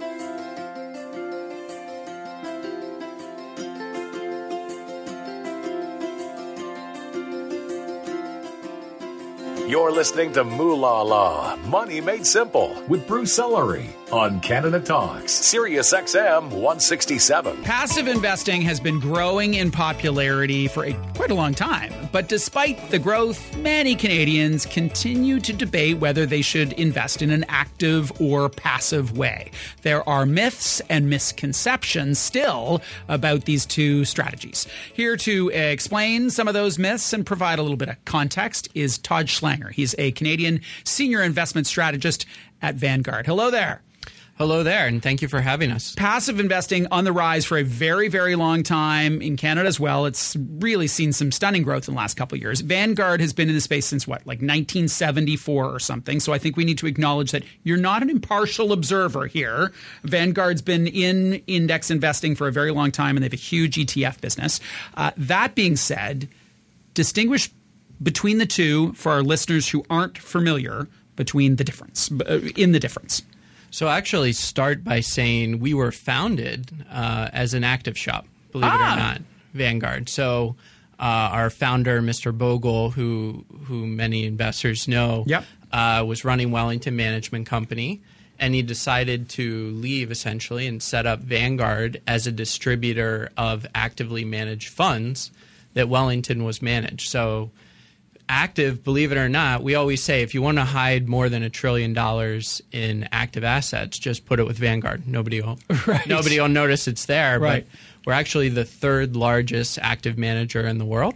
You're listening to Moolah La, Money Made Simple, with Bruce Ellery on Canada Talks, Sirius X M one sixty-seven. Passive investing has been growing in popularity for a, quite a long time. But despite the growth, many Canadians continue to debate whether they should invest in an active or passive way. There are myths and misconceptions still about these two strategies. Here to explain some of those myths and provide a little bit of context is Todd Schlanger. He's a Canadian senior investment strategist at Vanguard. Hello there. Hello there, and thank you for having us. Passive investing on the rise for a very, very long time in Canada as well. It's really seen some stunning growth in the last couple of years. Vanguard has been in the space since what, like nineteen seventy-four or something. So I think we need to acknowledge that you're not an impartial observer here. Vanguard's been in index investing for a very long time, and they have a huge E T F business. Uh, that being said, distinguish between the two for our listeners who aren't familiar between the difference, uh, in the difference. So actually start by saying we were founded uh, as an active shop, believe ah. it or not, Vanguard. So uh, our founder, Mister Bogle, who who many investors know, yep. uh, was running Wellington Management Company, and he decided to leave essentially and set up Vanguard as a distributor of actively managed funds that Wellington was managed. So active, believe it or not, we always say if you want to hide more than a trillion dollars in active assets, just put it with Vanguard. Nobody will, right. nobody will notice it's there. Right. But we're actually the third largest active manager in the world.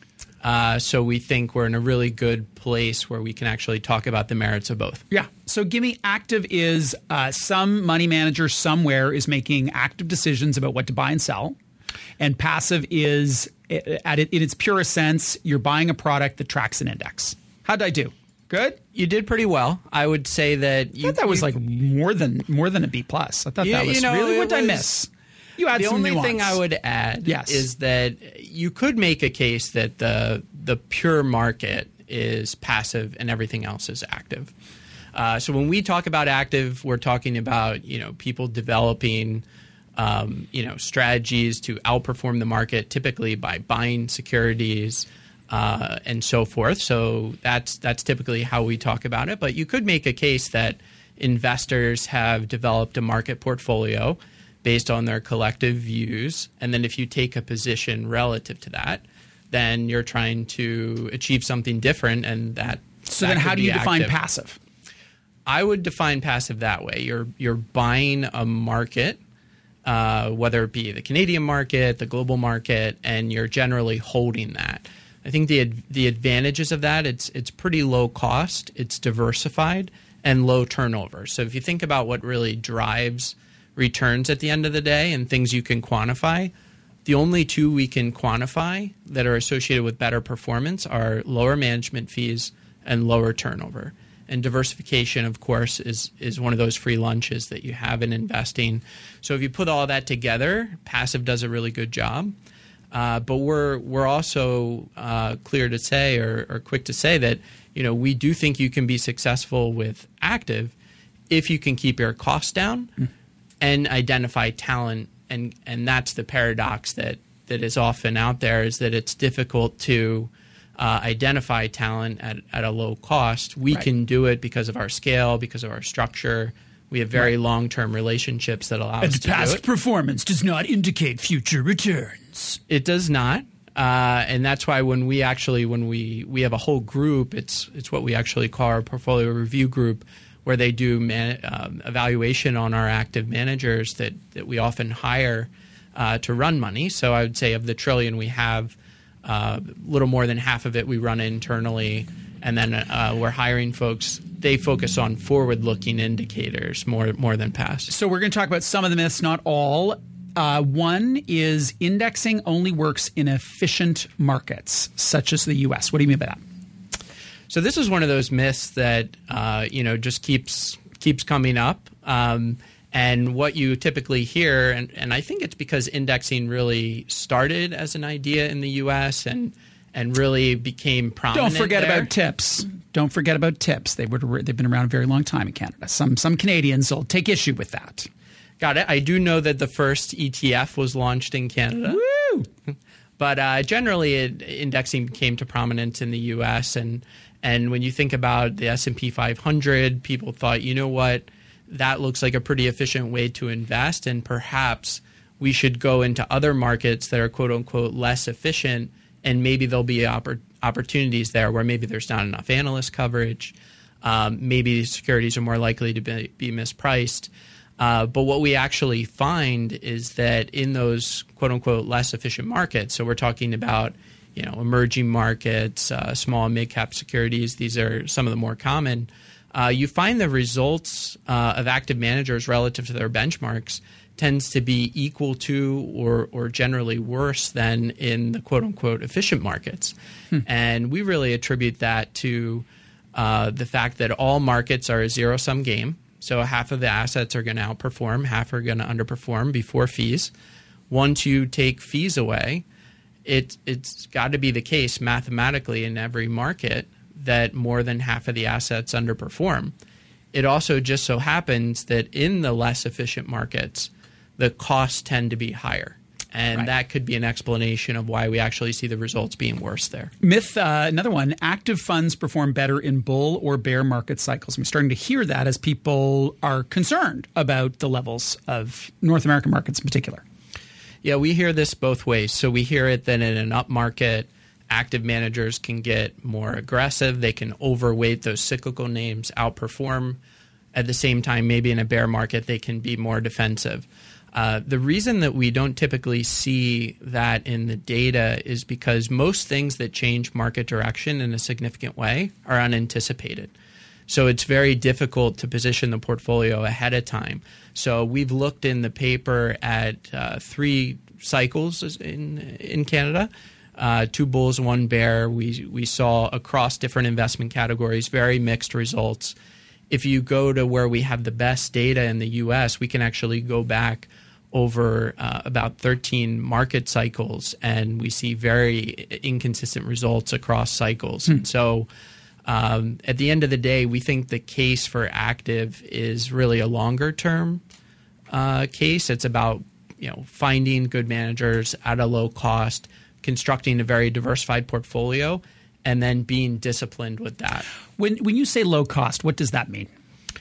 Uh, so we think we're in a really good place where we can actually talk about the merits of both. Yeah. So give me active is uh, some money manager somewhere is making active decisions about what to buy and sell. And passive is, at it, in its purest sense, you're buying a product that tracks an index. How'd I do? Good? You did pretty well. I would say that you... I thought that was you, like more than more than a B plus. I thought you, that was you know, really... What did I was, miss? You add the some only nuance. thing I would add yes. is that you could make a case that the the pure market is passive and everything else is active. Uh, so when we talk about active, we're talking about, you know, people developing... Um, you know, strategies to outperform the market, typically by buying securities uh, and so forth. So that's that's typically how we talk about it. But you could make a case that investors have developed a market portfolio based on their collective views, and then if you take a position relative to that, then you're trying to achieve something different, and that. So that then, how do you active. define passive? I would define passive that way. You're you're buying a market. Uh, whether it be the Canadian market, the global market, and you're generally holding that. I think the the advantages of that, it's it's pretty low cost, it's diversified, and low turnover. So if you think about what really drives returns at the end of the day and things you can quantify, the only two we can quantify that are associated with better performance are lower management fees and lower turnover. And diversification, of course, is is one of those free lunches that you have in investing. So if you put all that together, passive does a really good job. Uh, but we're we're also uh, clear to say or, or quick to say that, you know, we do think you can be successful with active if you can keep your costs down mm. and identify talent. And and that's the paradox that that is often out there, is that it's difficult to Uh, identify talent at, at a low cost. We right. can do it because of our scale, because of our structure. We have very right. long-term relationships that allow and us to past do it. performance does not indicate future returns. It does not. Uh, and that's why when we actually, when we, we have a whole group, it's it's what we actually call our portfolio review group, where they do man, um, evaluation on our active managers that, that we often hire uh, to run money. So I would say of the trillion we have, a uh, little more than half of it we run internally, and then uh, we're hiring folks. They focus on forward-looking indicators more more than past. So we're going to talk about some of the myths, not all. Uh, one is indexing only works in efficient markets, such as the U S. What do you mean by that? So this is one of those myths that uh, you know just keeps keeps coming up. Um, And what you typically hear, and, and I think it's because indexing really started as an idea in the U S and and really became prominent. Don't forget there. about tips. Don't forget about tips. They would they've been around a very long time in Canada. Some some Canadians will take issue with that. Got it. I do know that the first E T F was launched in Canada. Woo! But uh, generally, it, indexing came to prominence in the U S and and when you think about the S and P five hundred, people thought, you know what, that looks like a pretty efficient way to invest, and perhaps we should go into other markets that are quote unquote less efficient, and maybe there'll be oppor- opportunities there where maybe there's not enough analyst coverage, um, maybe securities are more likely to be, be mispriced. Uh, but what we actually find is that in those quote unquote less efficient markets, so we're talking about you know emerging markets, uh, small and mid cap securities, these are some of the more common. Uh, you find the results uh, of active managers relative to their benchmarks tends to be equal to or or generally worse than in the quote unquote efficient markets, hmm. and we really attribute that to uh, the fact that all markets are a zero sum game. So half of the assets are going to outperform, half are going to underperform before fees. Once you take fees away, it, it's got to be the case mathematically in every market that more than half of the assets underperform. It also just so happens that in the less efficient markets, the costs tend to be higher. And right. that could be an explanation of why we actually see the results being worse there. Myth, uh, another one, active funds perform better in bull or bear market cycles. I'm starting to hear that as people are concerned about the levels of North American markets in particular. Yeah, we hear this both ways. So we hear it that in an up market, active managers can get more aggressive. They can overweight those cyclical names, outperform. At the same time, maybe in a bear market, they can be more defensive. Uh, the reason that we don't typically see that in the data is because most things that change market direction in a significant way are unanticipated. So it's very difficult to position the portfolio ahead of time. So we've looked in the paper at uh, three cycles in in Canada, uh, two bulls, one bear. We we saw across different investment categories very mixed results. If you go to where we have the best data in the U S, we can actually go back over uh, about thirteen market cycles, and we see very inconsistent results across cycles. Hmm. And so um, at the end of the day, we think the case for active is really a longer term uh, case. It's about you know finding good managers at a low cost, constructing a very diversified portfolio, and then being disciplined with that. When when you say low cost, what does that mean?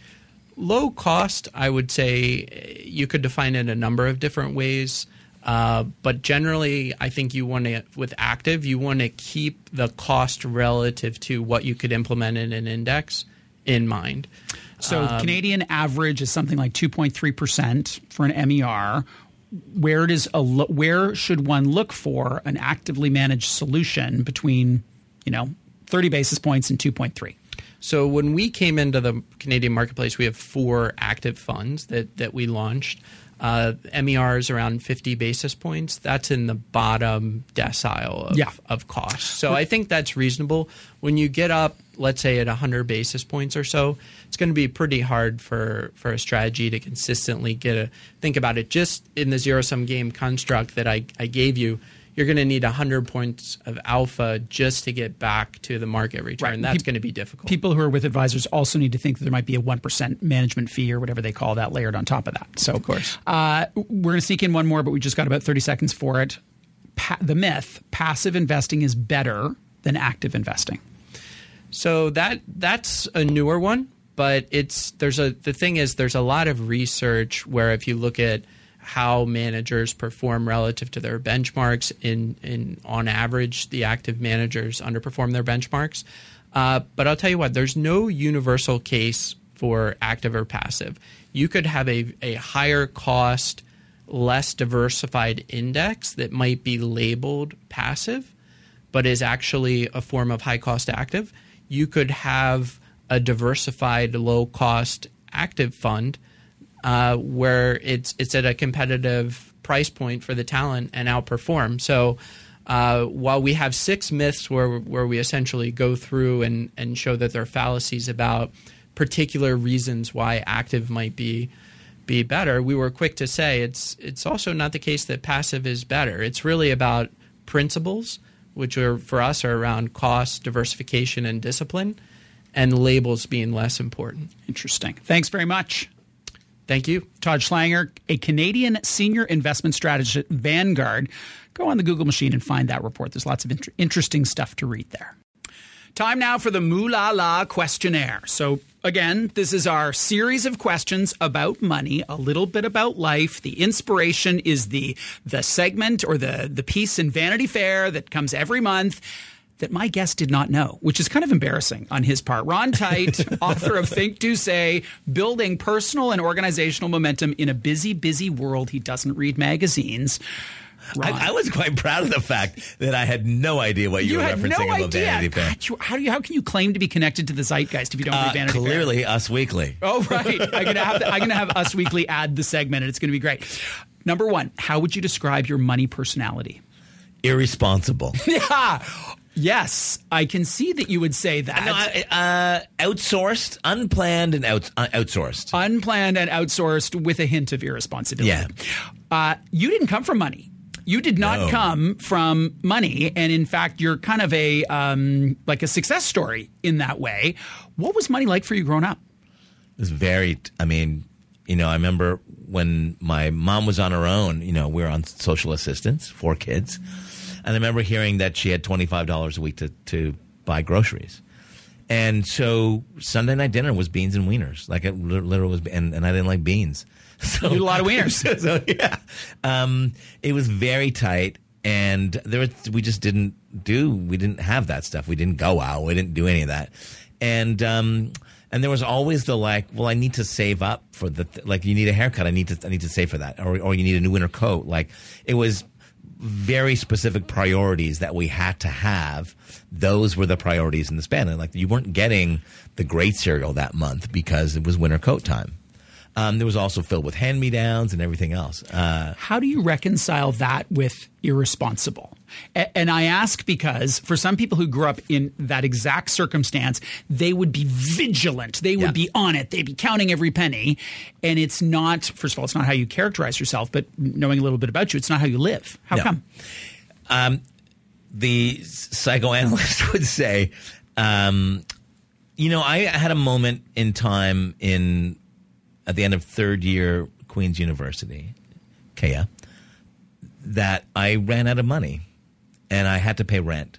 Low cost, I would say you could define it a number of different ways. Uh, but generally, I think you want to, with active, you want to keep the cost relative to what you could implement in an index in mind. So um, Canadian average is something like two point three percent for an M E R. Where does a lo- where should one look for an actively managed solution between, you know, thirty basis points and two point three? So when we came into the Canadian marketplace, we have four active funds that, that we launched. Uh, M E R is around fifty basis points. That's in the bottom decile of, yeah. of cost. So I think that's reasonable. When you get up, let's say at one hundred basis points or so, it's going to be pretty hard for, for a strategy to consistently get a – think about it. Just in the zero-sum game construct that I, I gave you, you're going to need one hundred points of alpha just to get back to the market return. Right. That's Pe- going to be difficult. People who are with advisors also need to think that there might be a one percent management fee or whatever they call that layered on top of that. So, of course. Uh, we're going to sneak in one more, but we just got about thirty seconds for it. Pa- the myth, passive investing is better than active investing. So that that's a newer one, but it's there's a the thing is there's a lot of research where if you look at how managers perform relative to their benchmarks. In, in on average, the active managers underperform their benchmarks. Uh, but I'll tell you what, there's no universal case for active or passive. You could have a, a higher cost, less diversified index that might be labeled passive, but is actually a form of high cost active. You could have a diversified, low cost active fund Uh, where it's it's at a competitive price point for the talent and outperform. So uh, while we have six myths where where we essentially go through and, and show that there are fallacies about particular reasons why active might be be better. We were quick to say it's it's also not the case that passive is better. It's really about principles, which are for us are around cost, diversification, and discipline, and labels being less important. Interesting. Thanks very much. Thank you. Todd Schlanger, a Canadian senior investment strategist at Vanguard. Go on the Google machine and find that report. There's lots of inter- interesting stuff to read there. Time now for the Moolah La questionnaire. So again, this is our series of questions about money, a little bit about life. The inspiration is the the segment or the, the piece in Vanity Fair that comes every month that my guest did not know, which is kind of embarrassing on his part. Ron Tite, author of Think, Do, Say, Building Personal and Organizational Momentum in a Busy, Busy World. He doesn't read magazines. I, I was quite proud of the fact that I had no idea what you, You were had referencing no about idea. Vanity Fair. God, you, how do you? How can you claim to be connected to the zeitgeist if you don't Uh, read Vanity Fair? clearly, Us Weekly. Oh, right. I'm gonna have to, I'm gonna have Us Weekly add the segment, and it's going to be great. Number one, how would you describe your money personality? Irresponsible. Yeah. Yes, I can see that you would say that. No, I, uh, outsourced, unplanned, and out, uh, outsourced. Unplanned and outsourced with a hint of irresponsibility. Yeah. Uh, you didn't come from money. You did not No. come from money, and in fact, you're kind of a um, like a success story in that way. What was money like for you growing up? It was very, I mean, you know, I remember when my mom was on her own, you know, we were on social assistance, four kids. And I remember hearing that she had twenty-five dollars a week to, to buy groceries. And so Sunday night dinner was beans and wieners. Like it literally was, and, and I didn't like beans. So, You did a lot of wieners. so, yeah. Um, it was very tight. And there was, we just didn't do, we didn't have that stuff. We didn't go out. We didn't do any of that. And, um, and there was always the like, well, I need to save up for the, th- like you need a haircut. I need to, I need to save for that. Or, or you need a new winter coat. Like it was very specific priorities that we had to have. Those were the priorities in the span. And like you weren't getting the great cereal that month because it was winter coat time. Um, there was also filled with hand-me-downs and everything else. Uh, How do you reconcile that with irresponsible? A- and I ask because for some people who grew up in that exact circumstance, they would be vigilant. They would Yeah. be on it. They'd be counting every penny. And it's not, first of all, it's not how you characterize yourself, but knowing a little bit about you, it's not how you live. How No. come? Um, the psychoanalyst would say, um, you know, I had a moment in time in at the end of third year Queen's University, K A, that I ran out of money and I had to pay rent.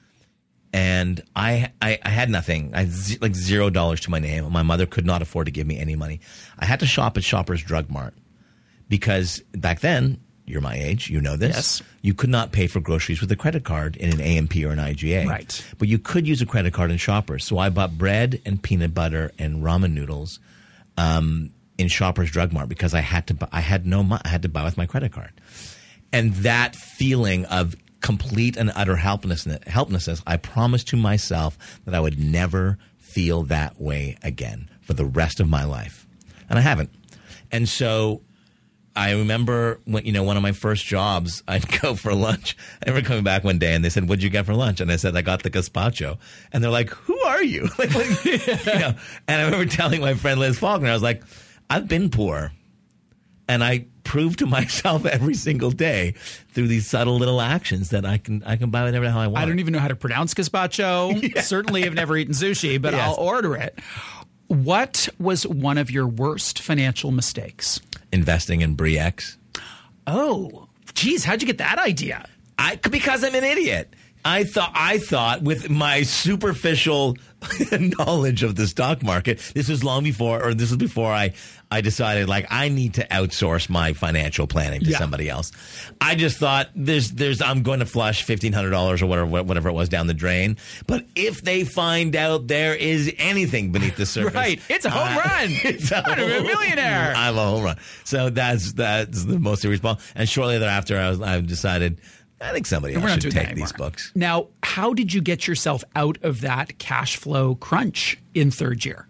And I, I, I had nothing. I had z- like zero dollars to my name. My mother could not afford to give me any money. I had to shop at Shoppers Drug Mart because back then, you're my age, you know this. Yes. You could not pay for groceries with a credit card in an A M P or an I G A. Right. But you could use a credit card in Shoppers. So I bought bread and peanut butter and ramen noodles um, in Shoppers Drug Mart because I had to. Bu- I had no. Mo- I had to buy with my credit card, and that feeling of complete and utter helplessness. Helplessness. I promised to myself that I would never feel that way again for the rest of my life, and I haven't. And so I remember when, you know, one of my first jobs, I'd go for lunch. I remember coming back one day and they said, "What'd you get for lunch?" And I said, "I got the gazpacho." And they're like, "Who are you?" like, like, you know, and I remember telling my friend Liz Faulkner, I was like, "I've been poor." And I proved to myself every single day through these subtle little actions that I can I can buy whatever the hell I want. I don't even know how to pronounce gazpacho. Yeah. Certainly have never eaten sushi, but Yes. I'll order it. What was one of your worst financial mistakes? Investing in Bre-X. Oh, geez, how'd you get that idea? I because I'm an idiot. I thought I thought with my superficial knowledge of the stock market, this was long before, or this was before I, I decided like I need to outsource my financial planning to Yeah. somebody else. I just thought there's there's I'm going to flush fifteen hundred dollars or whatever whatever it was down the drain. But if they find out there is anything beneath the surface, Right, it's a home uh, run. It's a I'm a home- millionaire. I'm a home run. So that's that's the most irresponsible. And shortly thereafter, I was I decided. I think somebody We're else not should doing that take these anymore. books. Now, how did you get yourself out of that cash flow crunch in third year?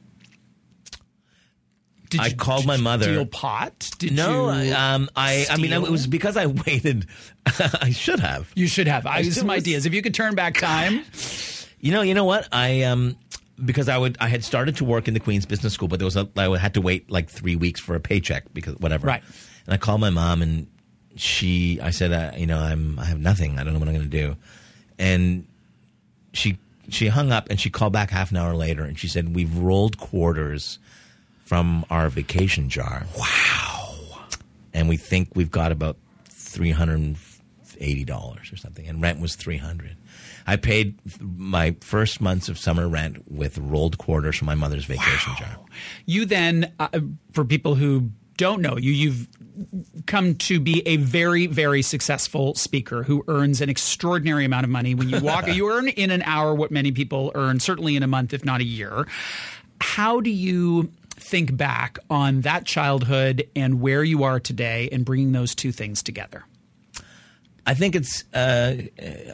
Did I you, called did my you mother. Deal pot? Did No, you um, I. I mean, steal? it was because I waited. I should have. You should have. I, I some still was- ideas. If you could turn back time. You know. You know what? I um. because I would I had started to work in the Queen's Business School, but there was a, I had to wait like three weeks for a paycheck because whatever. Right. And I called my mom, and she I said, uh, you know, I'm I have nothing. I don't know what I'm going to do. And she she hung up, and she called back half an hour later, and she said, we've rolled quarters from our vacation jar. Wow. And we think we've got about three hundred eighty dollars or something, and rent was three hundred dollars. I paid my first months of summer rent with rolled quarters from my mother's vacation Wow. jar. You then, uh, for people who don't know you, you've come to be a very, very successful speaker who earns an extraordinary amount of money. When you walk, you earn in an hour what many people earn, certainly in a month, if not a year. How do you think back on that childhood and where you are today and bringing those two things together? I think it's uh, uh,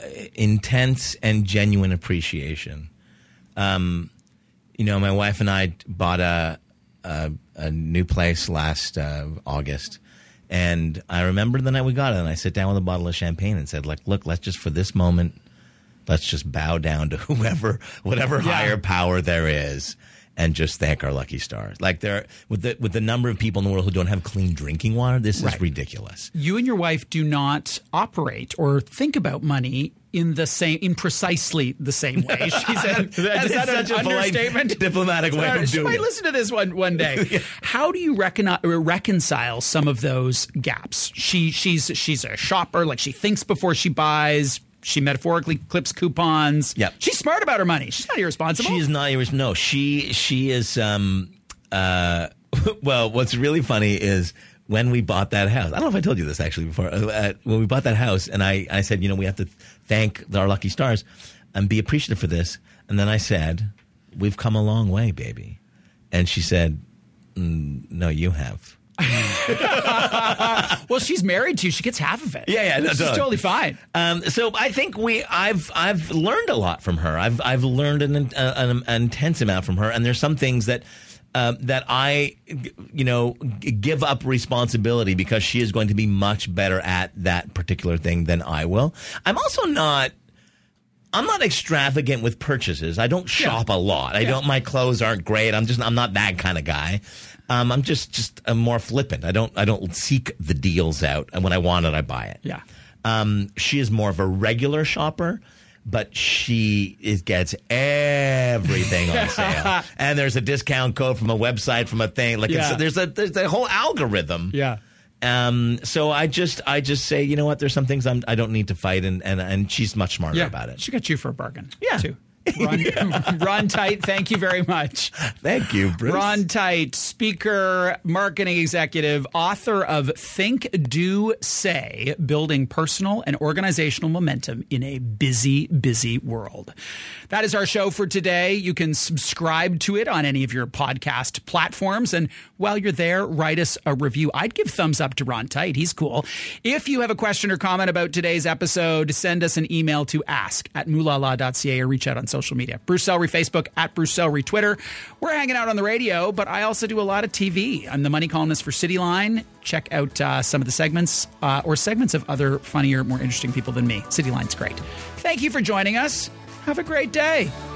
intense and genuine appreciation. Um, you know, my wife and I bought a a, a new place last uh, August, and I remember the night we got it, and I sat down with a bottle of champagne and said, like, look, let's just, for this moment, let's just bow down to whoever, whatever Yeah. higher power there is, and just thank our lucky stars. Like, there, with the with the number of people in the world who don't have clean drinking water, this Right. is ridiculous. You and your wife do not operate or think about money in the same, in precisely the same way. She said, That is is that an such a polite, understatement? diplomatic way Uh, of she doing might it. listen to this one one day. Yeah. How do you recon- reconcile some of those gaps? She she's she's a shopper, like she thinks before she buys. She metaphorically clips coupons. Yep. She's smart about her money. She's not irresponsible. She is not irresponsible. No, she she is. Um, uh, well, what's really funny is when we bought that house. I don't know if I told you this actually before. Uh, when we bought that house, and I, I said, you know, we have to thank our lucky stars and be appreciative for this. And then I said, we've come a long way, baby. And she said, mm, no, you have. Well, she's married to you. She gets half of it. Yeah, yeah, no, She's totally. totally fine. Um, so I think we, I've, I've learned a lot from her. I've, I've learned an, an, an intense amount from her, and there's some things that, uh, that I, you know, g- give up responsibility because she is going to be much better at that particular thing than I will. I'm also not. I'm not extravagant with purchases. I don't shop a lot. I Yeah. don't. My clothes aren't great. I'm just. I'm not that kind of guy. Um, I'm just. Just I'm more flippant. I don't. I don't seek the deals out. And when I want it, I buy it. Yeah. Um, she is more of a regular shopper, but she is gets everything on sale. And there's a discount code from a website, from a thing. Like Yeah. it's, there's a there's a whole algorithm. Yeah. Um, so I just I just say, you know what? There's some things I'm, I don't need to fight, and, and and she's much smarter about it. She got you for a bargain. Yeah. Too. Ron, Ron Tite, thank you very much. Thank you, Bruce. Ron Tite, speaker, marketing executive, author of Think, Do, Say, Building Personal and Organizational Momentum in a Busy, Busy World. That is our show for today. You can subscribe to it on any of your podcast platforms. And while you're there, write us a review. I'd give thumbs up to Ron Tite. He's cool. If you have a question or comment about today's episode, send us an email to ask at moolala dot c a or reach out on social media. Bruce Sellery Facebook, at Bruce Sellery Twitter. We're hanging out on the radio, but I also do a lot of T V. I'm the money columnist for Cityline. Check out uh, some of the segments uh, or segments of other funnier, more interesting people than me. Cityline's great. Thank you for joining us. Have a great day.